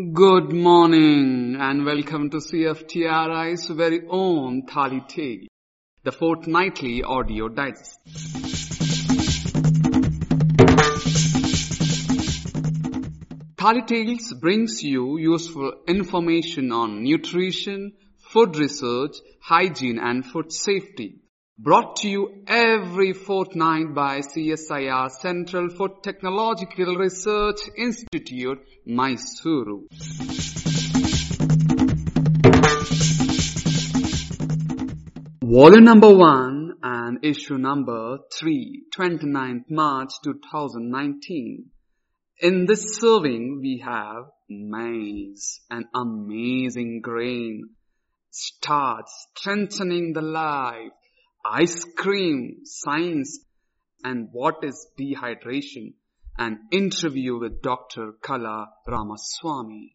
Good morning and welcome to CFTRI's very own Thali Tale, the fortnightly audio digest. Thali Tales brings you useful information on nutrition, food research, hygiene and food safety. Brought to you every fortnight by CSIR Central for Technological Research Institute, Mysuru. Volume number 1 and issue number 3, 29th March 2019. In this serving we have maize, an amazing grain, starch strengthening the life, ice cream, science, and what is dehydration, an interview with Dr. Kala Ramaswamy.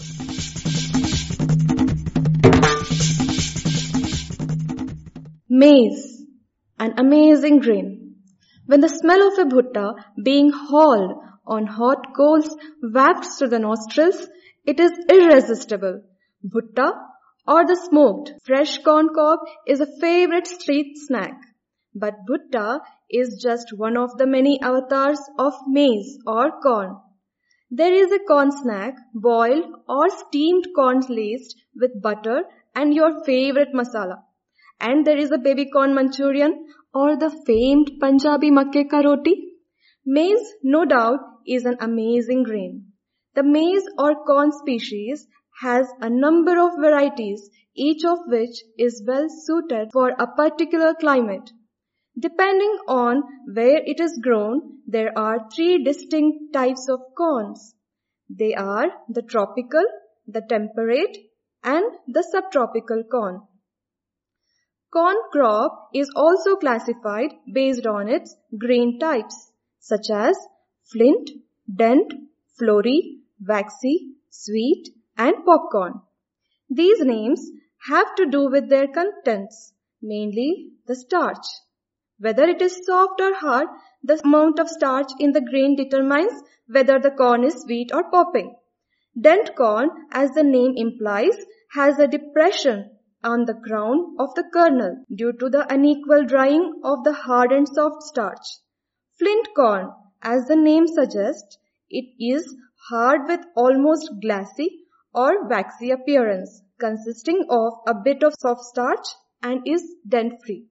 Maize, an amazing grain. When the smell of a bhutta being hauled on hot coals wafts through the nostrils, it is irresistible. Bhutta or the smoked fresh corn cob is a favorite street snack. But bhutta is just one of the many avatars of maize or corn. There is a corn snack, boiled or steamed corn laced with butter and your favorite masala. And there is a baby corn Manchurian or the famed Punjabi makke ka roti. Maize, no doubt, is an amazing grain. The maize or corn species has a number of varieties, each of which is well suited for a particular climate. Depending on where it is grown, there are 3 distinct types of corns. They are the tropical, the temperate, and the subtropical corn. Corn crop is also classified based on its grain types, such as flint, dent, flory, waxy, sweet, and popcorn. These names have to do with their contents, mainly the starch. Whether it is soft or hard, the amount of starch in the grain determines whether the corn is sweet or popping. Dent corn, as the name implies, has a depression on the crown of the kernel due to the unequal drying of the hard and soft starch. Flint corn, as the name suggests, it is hard with almost glassy or waxy appearance, consisting of a bit of soft starch and is dent-free.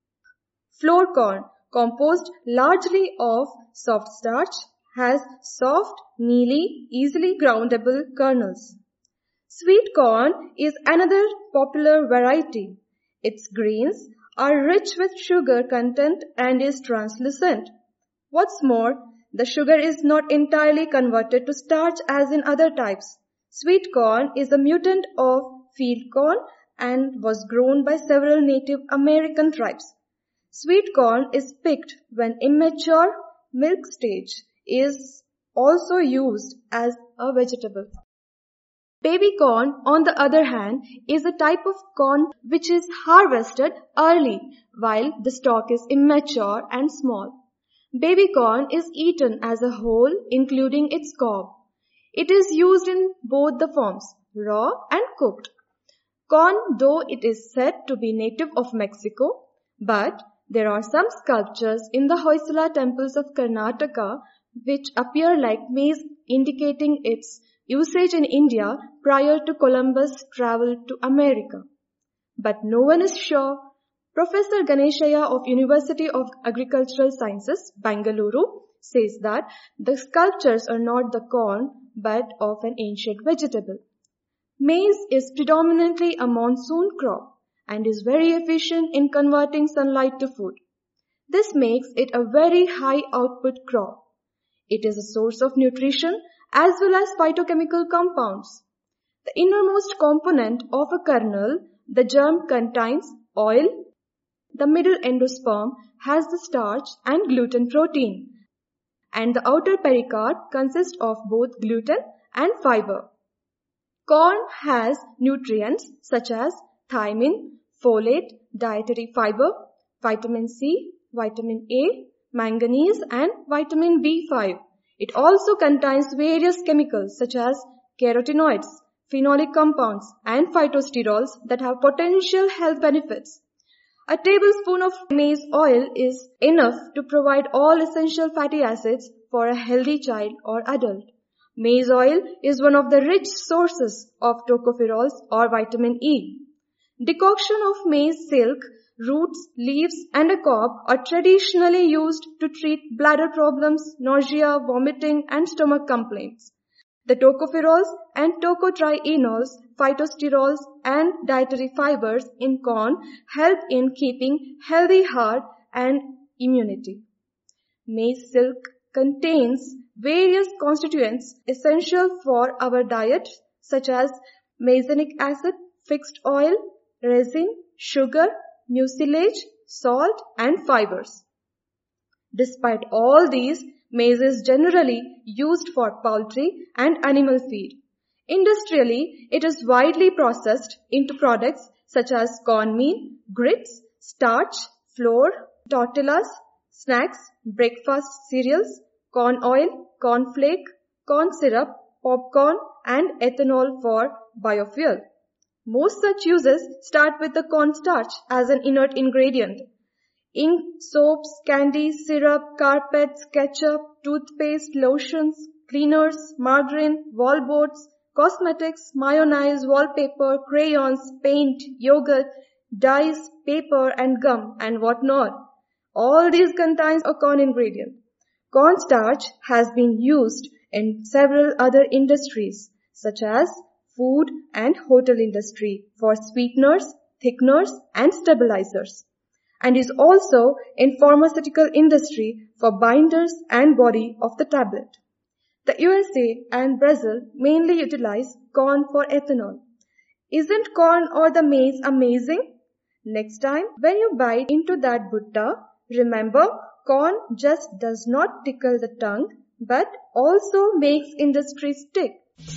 Flour corn, composed largely of soft starch, has soft, mealy, easily groundable kernels. Sweet corn is another popular variety. Its grains are rich with sugar content and is translucent. What's more, the sugar is not entirely converted to starch as in other types. Sweet corn is a mutant of field corn and was grown by several Native American tribes. Sweet corn is picked when immature milk stage is also used as a vegetable. Baby corn, on the other hand, is a type of corn which is harvested early while the stalk is immature and small. Baby corn is eaten as a whole, including its cob. It is used in both the forms, raw and cooked. Corn, though it is said to be native of Mexico, but there are some sculptures in the Hoysala temples of Karnataka which appear like maize, indicating its usage in India prior to Columbus' travel to America. But no one is sure. Professor Ganeshaya of University of Agricultural Sciences, Bangalore, says that the sculptures are not the corn but of an ancient vegetable. Maize is predominantly a monsoon crop and is very efficient in converting sunlight to food. This makes it a very high output crop. It is a source of nutrition as well as phytochemical compounds. The innermost component of a kernel, the germ, contains oil. The middle endosperm has the starch and gluten protein, and the outer pericard consists of both gluten and fiber. Corn has nutrients such as thiamine, folate, dietary fiber, vitamin C, vitamin A, manganese and vitamin B5. It also contains various chemicals such as carotenoids, phenolic compounds, and phytosterols that have potential health benefits. A tablespoon of maize oil is enough to provide all essential fatty acids for a healthy child or adult. Maize oil is one of the rich sources of tocopherols or vitamin E. Decoction of maize silk, roots, leaves, and a cob are traditionally used to treat bladder problems, nausea, vomiting, and stomach complaints. The tocopherols and tocotrienols, phytosterols, and dietary fibers in corn help in keeping healthy heart and immunity. Maize silk contains various constituents essential for our diet such as maizenic acid, fixed oil, resin, sugar, mucilage, salt, and fibers. Despite all these, maize is generally used for poultry and animal feed. Industrially, it is widely processed into products such as cornmeal, grits, starch, flour, tortillas, snacks, breakfast cereals, corn oil, corn flake, corn syrup, popcorn, and ethanol for biofuel. Most such uses start with the cornstarch as an inert ingredient. Ink, soaps, candies, syrup, carpets, ketchup, toothpaste, lotions, cleaners, margarine, wallboards, cosmetics, mayonnaise, wallpaper, crayons, paint, yogurt, dyes, paper, and gum, and whatnot. All these contain a corn ingredient. Cornstarch has been used in several other industries such as food and hotel industry for sweeteners, thickeners, and stabilizers, and is also in pharmaceutical industry for binders and body of the tablet. The USA and Brazil mainly utilize corn for ethanol. Isn't corn or the maize amazing? Next time when you bite into that bhutta, remember corn just does not tickle the tongue but also makes industries tick.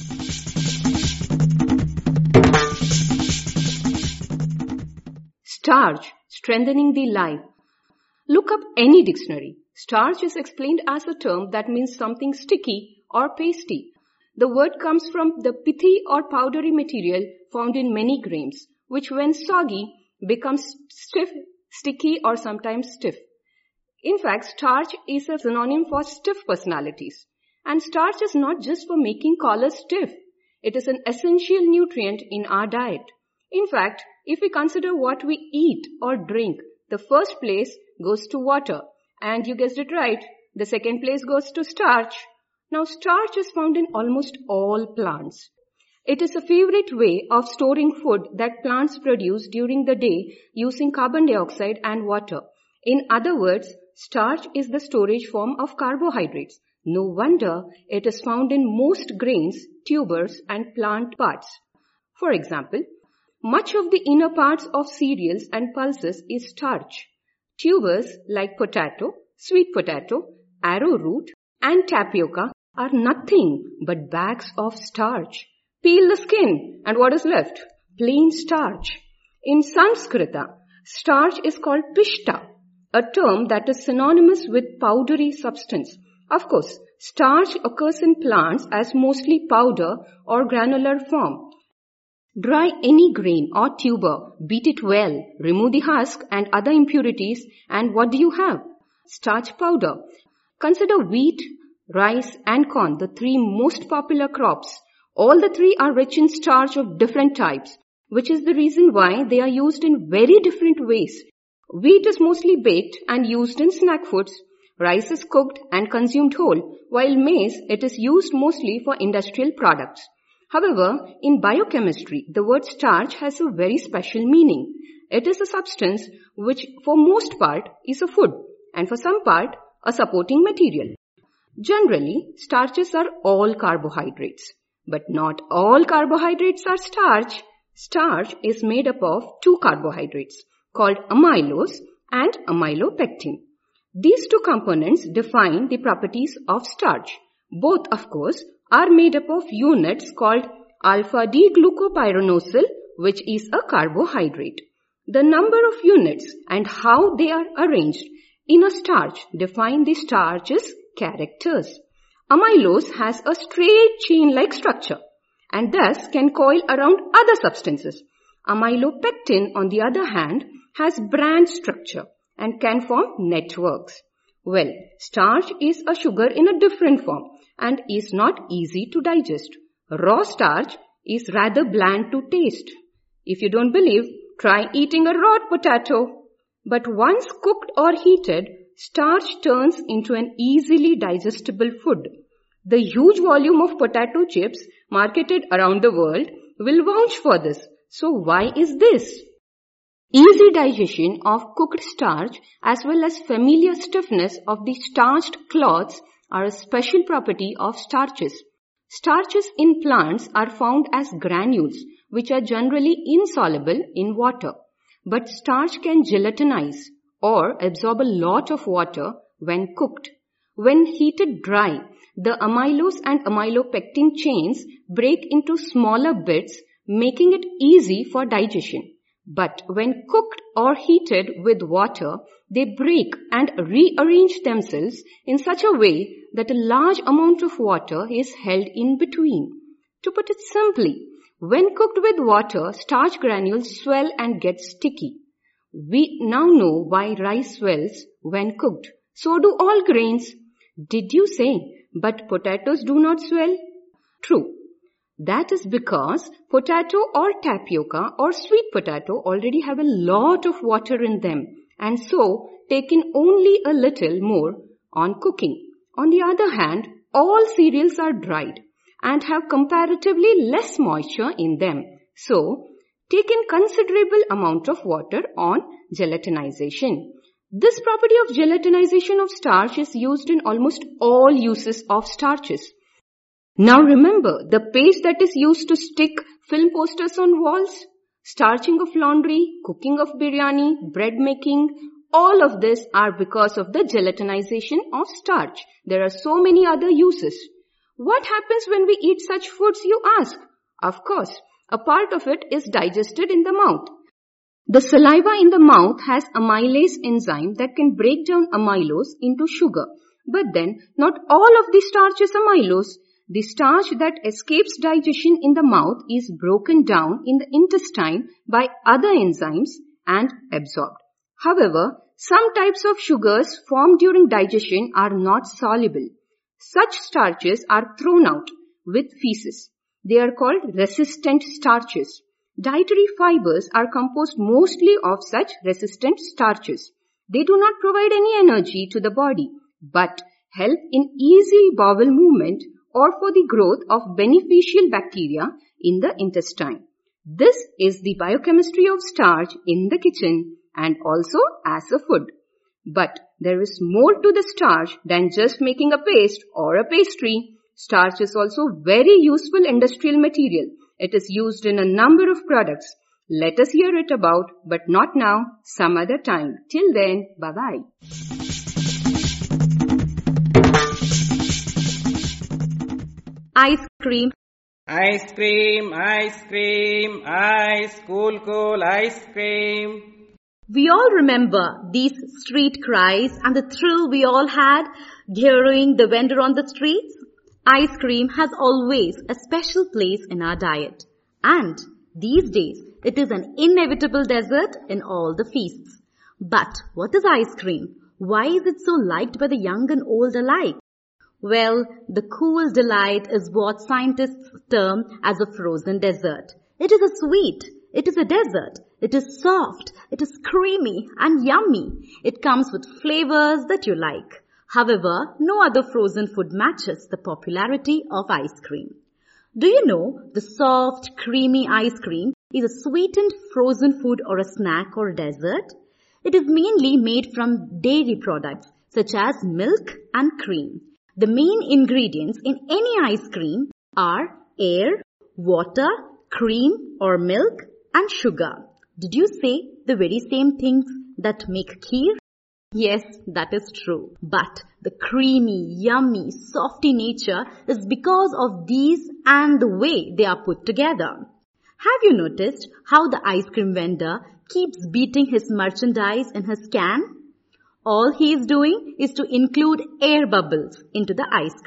Starch, strengthening the life. Look up any dictionary. Starch is explained as a term that means something sticky or pasty. The word comes from the pithy or powdery material found in many grains, which when soggy becomes stiff, sticky, or sometimes stiff. In fact, starch is a synonym for stiff personalities. And starch is not just for making collars stiff. It is an essential nutrient in our diet. In fact, if we consider what we eat or drink, the first place goes to water. And you guessed it right, the second place goes to starch. Now, starch is found in almost all plants. It is a favorite way of storing food that plants produce during the day using carbon dioxide and water. In other words, starch is the storage form of carbohydrates. No wonder it is found in most grains, tubers, and plant parts. For example, much of the inner parts of cereals and pulses is starch. Tubers like potato, sweet potato, arrowroot, and tapioca are nothing but bags of starch. Peel the skin and what is left? Plain starch. In Sanskrita, starch is called pishta, a term that is synonymous with powdery substance. Of course, starch occurs in plants as mostly powder or granular form. Dry any grain or tuber, beat it well, remove the husk and other impurities, and what do you have? Starch powder. Consider wheat, rice, and corn, the three most popular crops. All the three are rich in starch of different types, which is the reason why they are used in very different ways. Wheat is mostly baked and used in snack foods. Rice is cooked and consumed whole, while maize, it is used mostly for industrial products. However, in biochemistry, the word starch has a very special meaning. It is a substance which for most part is a food and for some part a supporting material. Generally, starches are all carbohydrates, but not all carbohydrates are starch. Starch is made up of two carbohydrates called amylose and amylopectin. These two components define the properties of starch. Both, of course, are made up of units called alpha-D-glucopyranosyl, which is a carbohydrate. The number of units and how they are arranged in a starch define the starch's characters. Amylose has a straight chain-like structure. and thus can coil around other substances. Amylopectin, on the other hand, has branch structure and can form networks. Well, starch is a sugar in a different form and is not easy to digest. Raw starch is rather bland to taste. If you don't believe, try eating a raw potato. But once cooked or heated, starch turns into an easily digestible food. The huge volume of potato chips marketed around the world will vouch for this. So why is this? Easy digestion of cooked starch as well as familiar stiffness of the starched cloths are a special property of starches. Starches in plants are found as granules, which are generally insoluble in water. But starch can gelatinize or absorb a lot of water when cooked. When heated dry, the amylose and amylopectin chains break into smaller bits, making it easy for digestion. But when cooked or heated with water, they break and rearrange themselves in such a way that a large amount of water is held in between. To put it simply, when cooked with water, starch granules swell and get sticky. We now know why rice swells when cooked. So do all grains. Did you say, but potatoes do not swell? True. That is because potato or tapioca or sweet potato already have a lot of water in them and so take in only a little more on cooking. On the other hand, all cereals are dried and have comparatively less moisture in them. So, take in considerable amount of water on gelatinization. This property of gelatinization of starch is used in almost all uses of starches. Now remember, the paste that is used to stick film posters on walls, starching of laundry, cooking of biryani, bread making, all of this are because of the gelatinization of starch. There are so many other uses. What happens when we eat such foods, you ask? Of course, a part of it is digested in the mouth. The saliva in the mouth has amylase enzyme that can break down amylose into sugar. But then, not all of the starch is amylose. The starch that escapes digestion in the mouth is broken down in the intestine by other enzymes and absorbed. However, some types of sugars formed during digestion are not soluble. Such starches are thrown out with feces. They are called resistant starches. Dietary fibers are composed mostly of such resistant starches. They do not provide any energy to the body, but help in easy bowel movement or for the growth of beneficial bacteria in the intestine. This is the biochemistry of starch in the kitchen and also as a food. But there is more to the starch than just making a paste or a pastry. Starch is also very useful industrial material. It is used in a number of products. Let us hear it about, but not now, some other time. Till then, bye-bye. Ice cream. Ice cream, ice cream, ice, cool ice cream. We all remember these street cries and the thrill we all had hearing the vendor on the streets. Ice cream has always a special place in our diet. And these days, it is an inevitable dessert in all the feasts. But what is ice cream? Why is it so liked by the young and old alike? Well, the cool delight is what scientists term as a frozen dessert. It is a sweet. It is a dessert. It is soft. It is creamy and yummy. It comes with flavors that you like. However, no other frozen food matches the popularity of ice cream. Do you know the soft, creamy ice cream is a sweetened frozen food or a snack or a dessert? It is mainly made from dairy products such as milk and cream. The main ingredients in any ice cream are air, water, cream or milk and sugar. Did you say the very same things that make kheer? Yes, that is true. But the creamy, yummy, softy nature is because of these and the way they are put together. Have you noticed how the ice cream vendor keeps beating his merchandise in his can? All he is doing is to include air bubbles into the ice cream.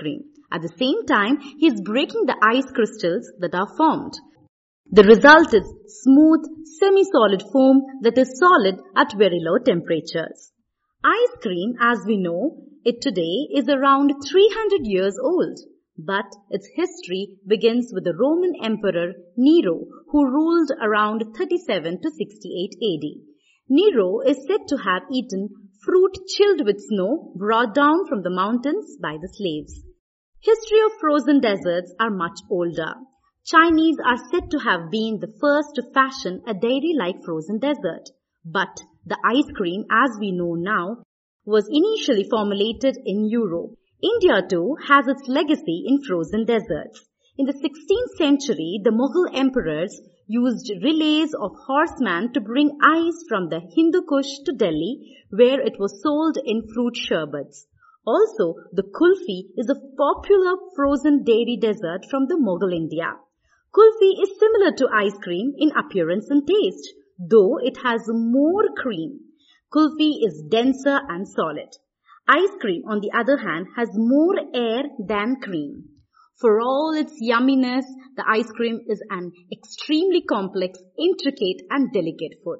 At the same time, he is breaking the ice crystals that are formed. The result is smooth, semi-solid foam that is solid at very low temperatures. Ice cream, as we know it today, is around 300 years old. But its history begins with the Roman Emperor Nero, who ruled around 37 to 68 AD. Nero is said to have eaten fruit chilled with snow brought down from the mountains by the slaves. History of frozen desserts are much older. Chinese are said to have been the first to fashion a dairy-like frozen dessert. But the ice cream, as we know now, was initially formulated in Europe. India too has its legacy in frozen desserts. In the 16th century, the Mughal emperors used relays of horsemen to bring ice from the Hindu Kush to Delhi, where it was sold in fruit sherbets. Also, the kulfi is a popular frozen dairy dessert from the Mughal India. Kulfi is similar to ice cream in appearance and taste, though it has more cream. Kulfi is denser and solid. Ice cream, on the other hand, has more air than cream. For all its yumminess, the ice cream is an extremely complex, intricate and delicate food.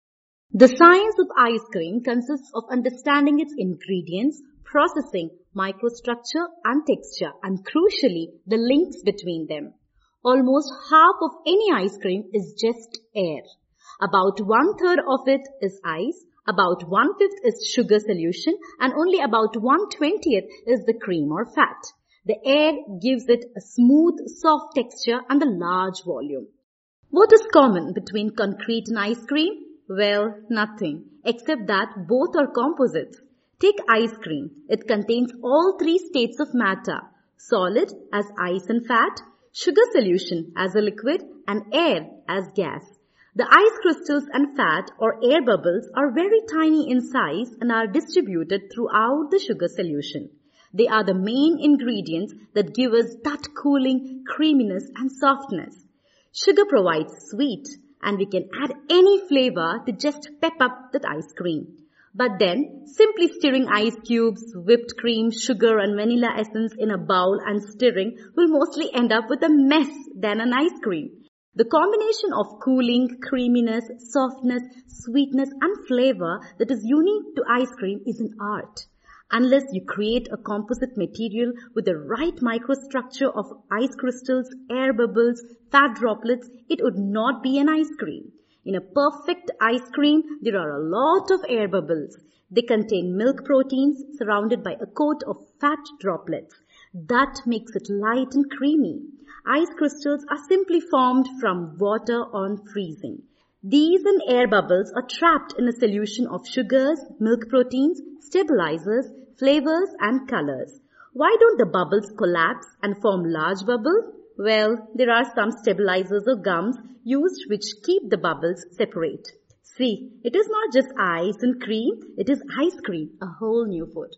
The science of ice cream consists of understanding its ingredients, processing, microstructure and texture, and crucially, the links between them. Almost half of any ice cream is just air. About 1/3 of it is ice, about 1/5 is sugar solution, and only about 1/20 is the cream or fat. The air gives it a smooth, soft texture and a large volume. What is common between concrete and ice cream? Well, nothing, except that both are composites. Take ice cream. It contains all three states of matter: solid as ice and fat, sugar solution as a liquid, and air as gas. The ice crystals and fat or air bubbles are very tiny in size and are distributed throughout the sugar solution. They are the main ingredients that give us that cooling, creaminess and softness. Sugar provides sweet, and we can add any flavor to just pep up that ice cream. But then, simply stirring ice cubes, whipped cream, sugar and vanilla essence in a bowl and stirring will mostly end up with a mess than an ice cream. The combination of cooling, creaminess, softness, sweetness and flavor that is unique to ice cream is an art. Unless you create a composite material with the right microstructure of ice crystals, air bubbles, fat droplets, it would not be an ice cream. In a perfect ice cream, there are a lot of air bubbles. They contain milk proteins surrounded by a coat of fat droplets. That makes it light and creamy. Ice crystals are simply formed from water on freezing. These and air bubbles are trapped in a solution of sugars, milk proteins, stabilizers, flavors and colors. Why don't the bubbles collapse and form large bubbles? Well, there are some stabilizers or gums used which keep the bubbles separate. See, it is not just ice and cream, it is ice cream, a whole new food.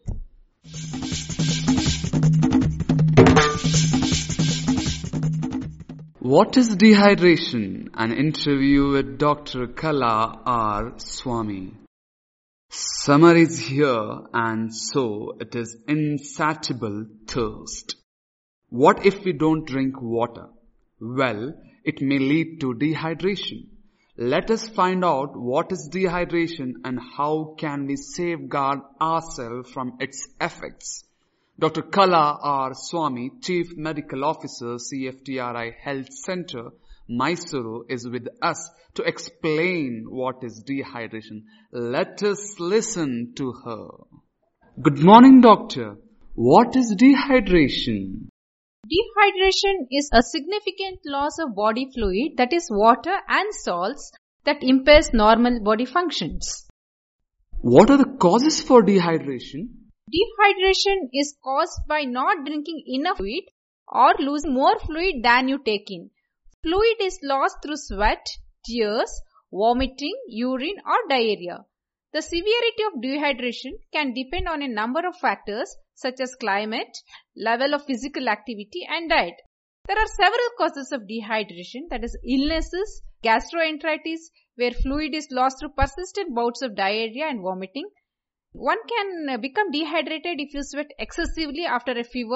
What is dehydration? An interview with Dr. Kala R. Swami. Summer is here, and so it is insatiable thirst. What if we don't drink water? Well, it may lead to dehydration. Let us find out what is dehydration and how can we safeguard ourselves from its effects. Dr. Kala R. Swami, Chief Medical Officer, CFTRI Health Center, Mysuru, is with us to explain what is dehydration. Let us listen to her. Good morning, doctor. What is dehydration? Dehydration is a significant loss of body fluid, that is water and salts, that impairs normal body functions. What are the causes for dehydration? Dehydration is caused by not drinking enough fluid or losing more fluid than you take in. Fluid is lost through sweat, tears, vomiting, urine or diarrhea. The severity of dehydration can depend on a number of factors such as climate, level of physical activity and diet. There are several causes of dehydration, that is illnesses, gastroenteritis, where fluid is lost through persistent bouts of diarrhea and vomiting. One can become dehydrated if you sweat excessively after a fever,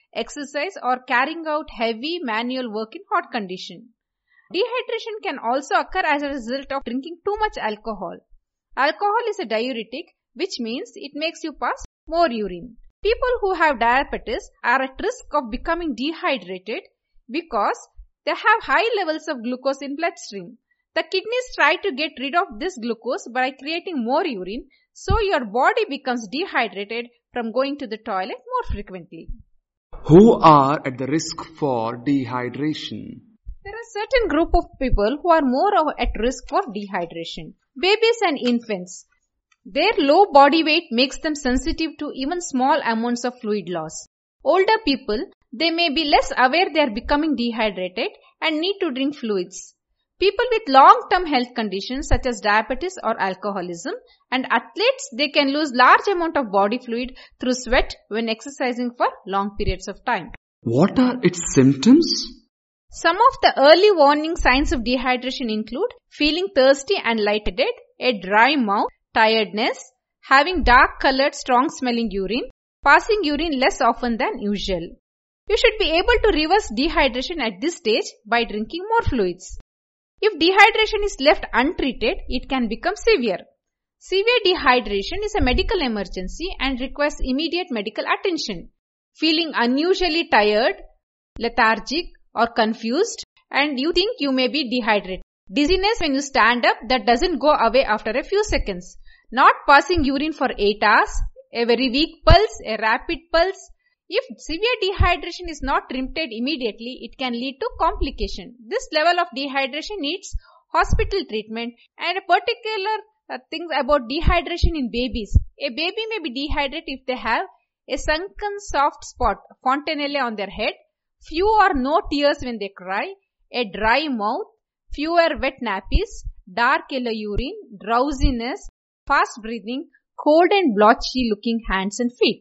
exercise or carrying out heavy manual work in hot condition. Dehydration can also occur as a result of drinking too much alcohol. Alcohol is a diuretic, which means it makes you pass more urine. People who have diabetes are at risk of becoming dehydrated because they have high levels of glucose in bloodstream. The kidneys try to get rid of this glucose by creating more urine, so your body becomes dehydrated from going to the toilet more frequently. Who are at the risk for dehydration? There are certain group of people who are more at risk for dehydration. Babies and infants. Their low body weight makes them sensitive to even small amounts of fluid loss. Older people, they may be less aware they are becoming dehydrated and need to drink fluids. People with long-term health conditions such as diabetes or alcoholism, and athletes, they can lose large amount of body fluid through sweat when exercising for long periods of time. What are its symptoms? Some of the early warning signs of dehydration include feeling thirsty and lightheaded, a dry mouth, tiredness, having dark-colored, strong-smelling urine, passing urine less often than usual. You should be able to reverse dehydration at this stage by drinking more fluids. If dehydration is left untreated, it can become severe. Severe dehydration is a medical emergency and requires immediate medical attention. Feeling unusually tired, lethargic, or confused, and you think you may be dehydrated. Dizziness when you stand up that doesn't go away after a few seconds. Not passing urine for 8 hours, a very weak pulse, a rapid pulse. If severe dehydration is not treated immediately, it can lead to complication. This level of dehydration needs hospital treatment, and a particular things about dehydration in babies. A baby may be dehydrated if they have a sunken soft spot, fontanelle on their head, few or no tears when they cry, a dry mouth, fewer wet nappies, dark yellow urine, drowsiness, fast breathing, cold and blotchy looking hands and feet.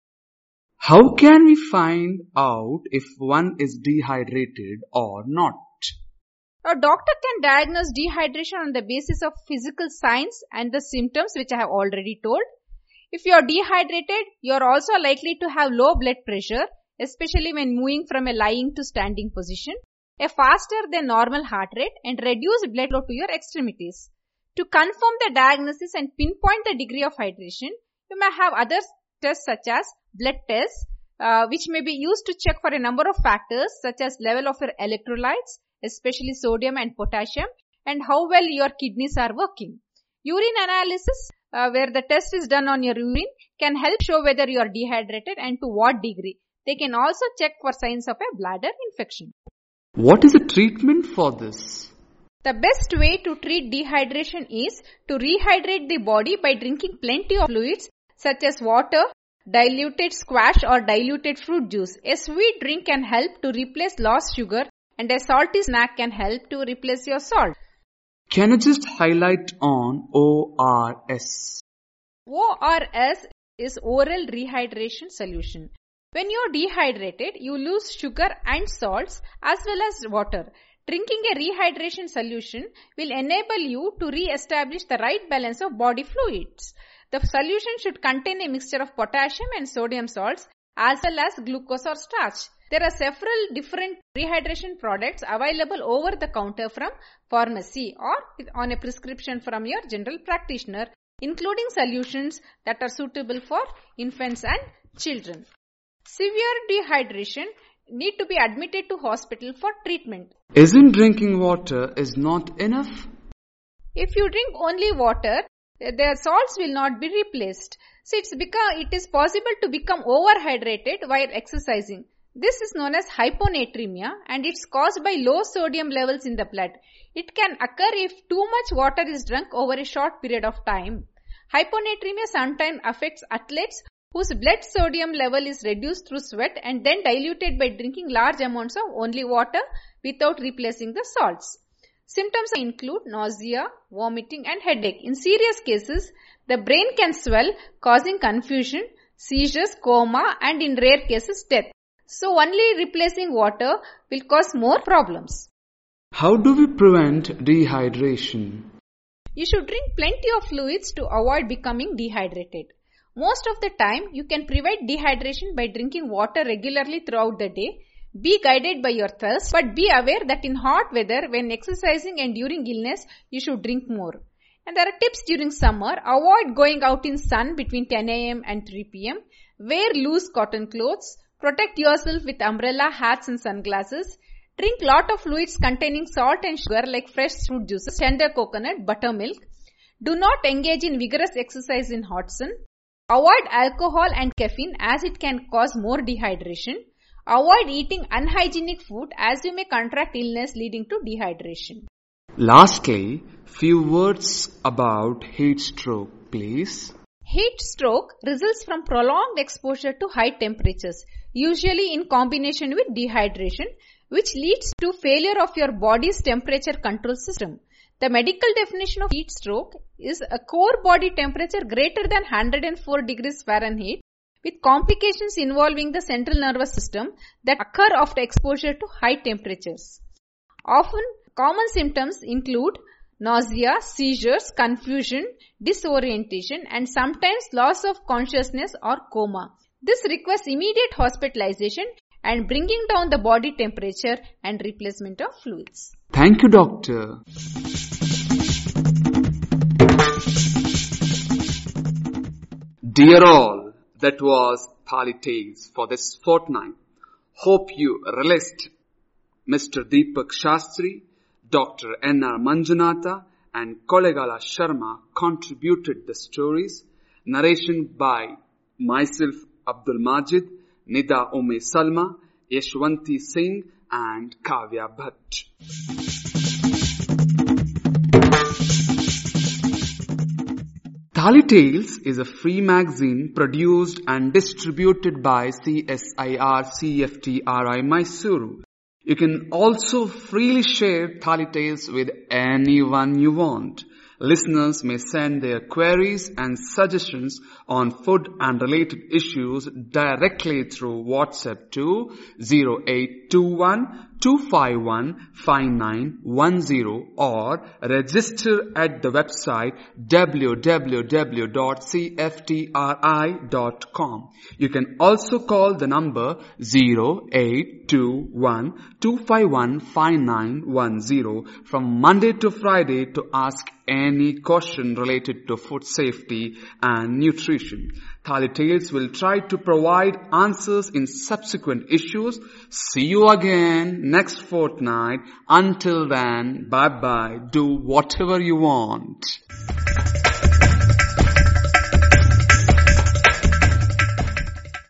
How can we find out if one is dehydrated or not? A doctor can diagnose dehydration on the basis of physical signs and the symptoms which I have already told. If you are dehydrated, you are also likely to have low blood pressure, especially when moving from a lying to standing position, a faster than normal heart rate, and reduced blood flow to your extremities. To confirm the diagnosis and pinpoint the degree of hydration, you may have other tests such as blood tests, which may be used to check for a number of factors such as level of your electrolytes, especially sodium and potassium, and how well your kidneys are working. Urine analysis, where the test is done on your urine, can help show whether you are dehydrated and to what degree. They can also check for signs of a bladder infection. What is the treatment for this? The best way to treat dehydration is to rehydrate the body by drinking plenty of fluids such as water, diluted squash or diluted fruit juice. A sweet drink can help to replace lost sugar, and a salty snack can help to replace your salt. Can you just highlight on ORS? ORS is oral rehydration solution. When you are dehydrated, you lose sugar and salts as well as water. Drinking a rehydration solution will enable you to re-establish the right balance of body fluids. The solution should contain a mixture of potassium and sodium salts as well as glucose or starch. There are several different rehydration products available over the counter from pharmacy or on a prescription from your general practitioner, including solutions that are suitable for infants and children. Severe dehydration need to be admitted to hospital for treatment. Isn't drinking water is not enough? If you drink only water, the salts will not be replaced. So it is possible to become overhydrated while exercising. This is known as hyponatremia, and it's caused by low sodium levels in the blood. It can occur if too much water is drunk over a short period of time. Hyponatremia sometimes affects athletes whose blood sodium level is reduced through sweat and then diluted by drinking large amounts of only water without replacing the salts. Symptoms include nausea, vomiting and headache. In serious cases, the brain can swell, causing confusion, seizures, coma and in rare cases death. So only replacing water will cause more problems. How do we prevent dehydration? You should drink plenty of fluids to avoid becoming dehydrated. Most of the time, you can prevent dehydration by drinking water regularly throughout the day. Be guided by your thirst, but be aware that in hot weather, when exercising and during illness, you should drink more. And there are tips during summer. Avoid going out in sun between 10 a.m. and 3 p.m. Wear loose cotton clothes. Protect yourself with umbrella, hats and sunglasses. Drink lot of fluids containing salt and sugar like fresh fruit juices, tender coconut, buttermilk. Do not engage in vigorous exercise in hot sun. Avoid alcohol and caffeine as it can cause more dehydration. Avoid eating unhygienic food as you may contract illness leading to dehydration. Lastly, few words about heat stroke, please. Heat stroke results from prolonged exposure to high temperatures, usually in combination with dehydration, which leads to failure of your body's temperature control system. The medical definition of heat stroke is a core body temperature greater than 104 degrees Fahrenheit with complications involving the central nervous system that occur after exposure to high temperatures. Often, common symptoms include nausea, seizures, confusion, disorientation, and sometimes loss of consciousness or coma. This requires immediate hospitalization and bringing down the body temperature and replacement of fluids. Thank you, Doctor. Dear all, that was Thali Tales for this fortnight. Hope you relished Mr. Deepak Shastri, Dr. N.R. Manjunatha and Kolegala Sharma contributed the stories. Narration by myself, Abdul Majid, Nida Ume Salma, Yashwanti Singh and Kavya Bhatt. Thali Tales is a free magazine produced and distributed by CSIR CFTRI Mysuru. You can also freely share Thali Tales with anyone you want. Listeners may send their queries and suggestions on food and related issues directly through WhatsApp to 0821-251-5910 or register at the website www.cftri.com. You can also call the number 0821-251-5910 from Monday to Friday to ask any question related to food safety and nutrition. Thali Tales will try to provide answers in subsequent issues. See you again next fortnight. Until then, bye-bye. Do whatever you want.